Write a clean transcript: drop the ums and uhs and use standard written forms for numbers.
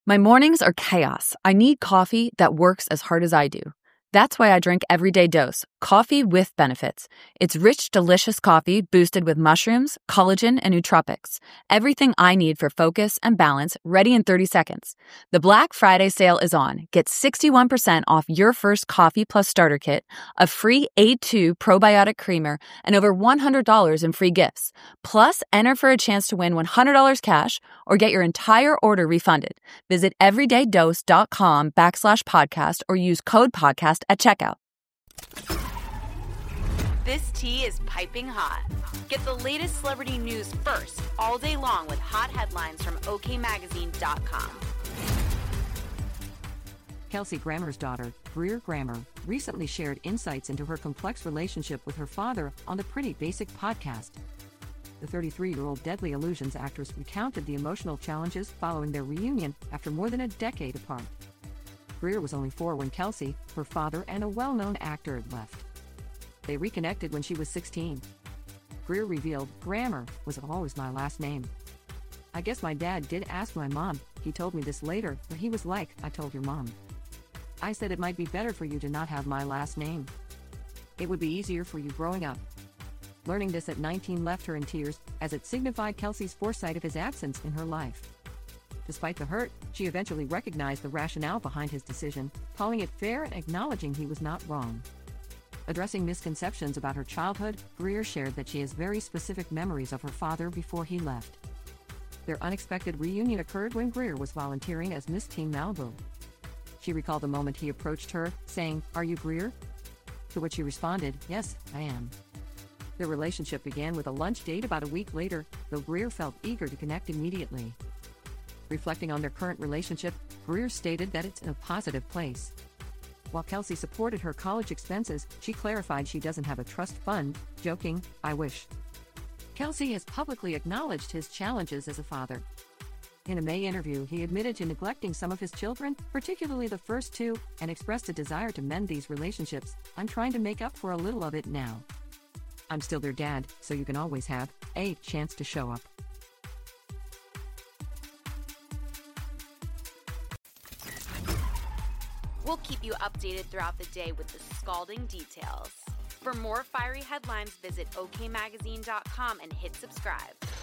My mornings are chaos. I need coffee that works as hard as I do. That's why I drink Everyday Dose, coffee with benefits. It's rich, delicious coffee boosted with mushrooms, collagen, and nootropics. Everything I need for focus and balance, ready in 30 seconds. The Black Friday sale is on. Get 61% off your first Coffee Plus starter kit, a free A2 probiotic creamer, and over $100 in free gifts. Plus, enter for a chance to win $100 cash or get your entire order refunded. Visit everydaydose.com/podcast or use code podcast at checkout. This tea is piping hot. Get the latest celebrity news first all day long with hot headlines from okmagazine.com. Kelsey Grammer's daughter, Greer Grammer, recently shared insights into her complex relationship with her father on the Pretty Basic podcast. The 33-year-old Deadly Illusions actress recounted the emotional challenges following their reunion after more than a decade apart. Greer was only 4 when Kelsey, her father, and a well-known actor left. They reconnected when she was 16. Greer revealed, "Grammer was always my last name. I guess my dad did ask my mom. He told me this later, but he was like, I told your mom. I said it might be better for you to not have my last name. It would be easier for you growing up." Learning this at 19 left her in tears, as it signified Kelsey's foresight of his absence in her life. Despite the hurt, she eventually recognized the rationale behind his decision, calling it fair and acknowledging he was not wrong. Addressing misconceptions about her childhood, Greer shared that she has very specific memories of her father before he left. Their unexpected reunion occurred when Greer was volunteering as Miss Teen Malibu. She recalled the moment he approached her, saying, "Are you Greer?" To which she responded, "Yes, I am." Their relationship began with a lunch date about a week later, though Greer felt eager to connect immediately. Reflecting on their current relationship, Greer stated that it's in a positive place. While Kelsey supported her college expenses, she clarified she doesn't have a trust fund, joking, "I wish." Kelsey has publicly acknowledged his challenges as a father. In a May interview, he admitted to neglecting some of his children, particularly the first 2, and expressed a desire to mend these relationships. "I'm trying to make up for a little of it now. I'm still their dad, so you can always have a chance to show up." We'll keep you updated throughout the day with the scalding details. For more fiery headlines, visit okmagazine.com and hit subscribe.